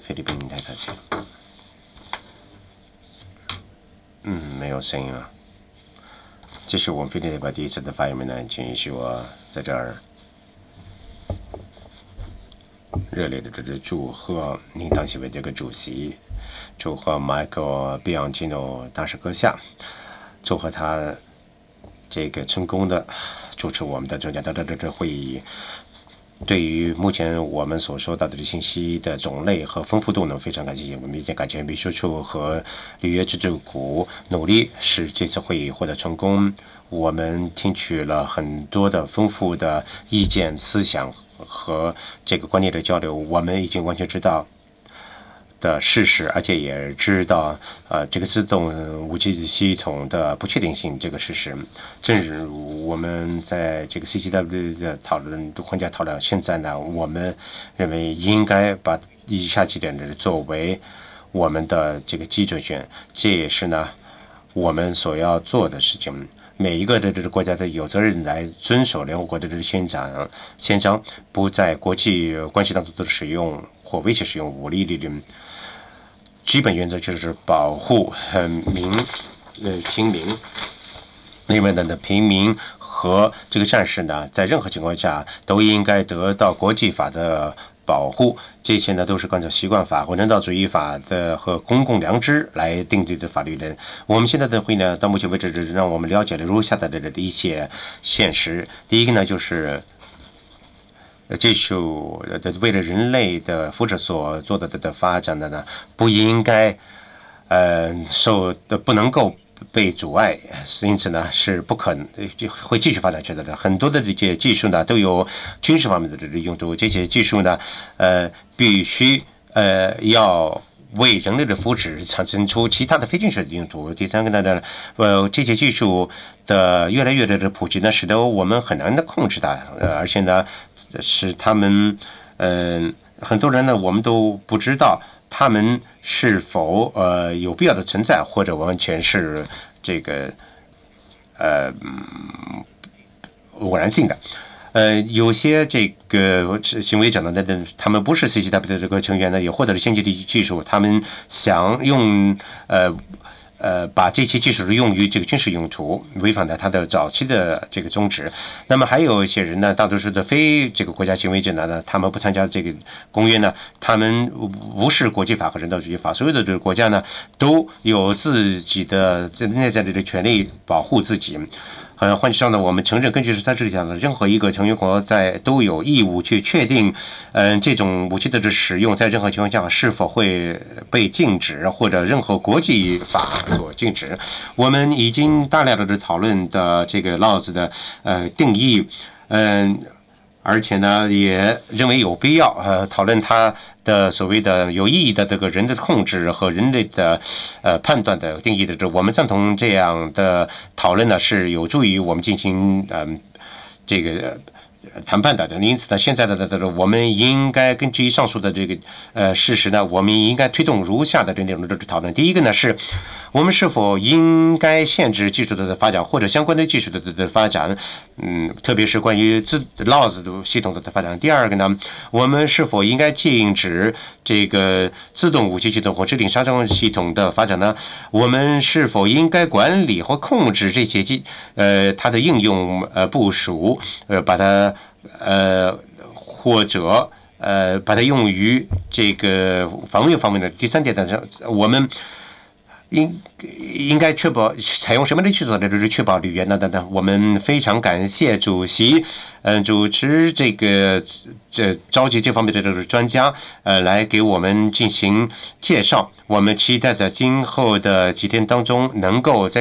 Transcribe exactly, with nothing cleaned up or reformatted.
菲律宾太客气了。嗯，没有声音了。这是我们菲律宾把第一次的发言呢，请允许我在这儿热烈的这个祝贺您当选为这个主席，祝贺 Michael Bianchino 大师阁下，祝贺他这个成功的主持我们的中加的这这会议。对于目前我们所收到的信息的种类和丰富度呢，非常感谢。我们也感谢秘书处和履约制政府努力使这次会议获得成功。我们听取了很多的丰富的意见、思想和这个观念的交流。我们已经完全知道的事实，而且也知道呃这个自动武器系统的不确定性这个事实。正如我们在这个 C C W 的讨论框架讨论，现在呢，我们认为应该把以下几点作为我们的这个基准线，这也是呢我们所要做的事情。每一个的这个国家的有责任来遵守联合国的这个宪章，宪章不在国际关系当中的使用或威胁使用武力力量。基本原则就是保护呃民呃平民，另外的平民和这个战士呢，在任何情况下都应该得到国际法的保护。这些呢都是按照习惯法或人道主义法的和公共良知来定制的法律的。我们现在的会呢，到目前为止让我们了解了如下的的一些现实。第一个呢就是。技术为了人类的福祉所做的的发展的呢，不应该呃受的不能够被阻碍，因此呢是不可能会继续发展下去的。很多的这些技术呢都有军事方面的这个用途，这些技术呢呃必须呃要。为人类的福祉产生出其他的非军事的用途。第三个呢，呃，这些技术的越来越的普及呢，使得我们很难的控制它，呃，而且呢，使他们，嗯、呃，很多人呢，我们都不知道他们是否呃有必要的存在，或者完全是这个呃偶然性的。呃，有些这个行为者呢，那他们不是 C C W 的这个成员呢，也获得了先进的技术，他们想用呃呃把这些技术用于这个军事用途，违反了他的早期的这个宗旨。那么还有一些人呢，大多数的非这个国家行为者呢，他们不参加这个公约呢，他们无视国际法和人道主义法，所有的这个国家呢都有自己的内在的这个权利保护自己。呃，换句话说呢，我们承认根据十三条讲的，任何一个成员国在都有义务去确定，嗯、呃，这种武器的使用在任何情况下是否会被禁止，或者任何国际法所禁止。我们已经大量的讨论的这个 laws 的呃定义，嗯、呃。而且呢，也认为有必要呃讨论它的所谓的有意义的这个人的控制和人类的呃判断的定义的这，我们赞同这样的讨论呢，是有助于我们进行嗯、呃、这个。谈判的，因此呢，现在的的我们应该根据上述的这个呃事实呢，我们应该推动如下的这内容的讨论。第一个呢是，我们是否应该限制技术的发展或者相关的技术的的发展，嗯，特别是关于自 laws 的系统的发展。第二个呢，我们是否应该禁止这个自动武器系统或制定杀伤系统的发展呢？我们是否应该管理或控制这些技呃它的应用呃部署，呃把它呃或者呃把它用于这个防御方面的？第三点呢，我们应应该确保采用什么的技术呢？就是确保履约呢等等。我们非常感谢主席，嗯、呃，主持这个这召集这方面的这个专家，呃，来给我们进行介绍。我们期待在今后的几天当中，能够在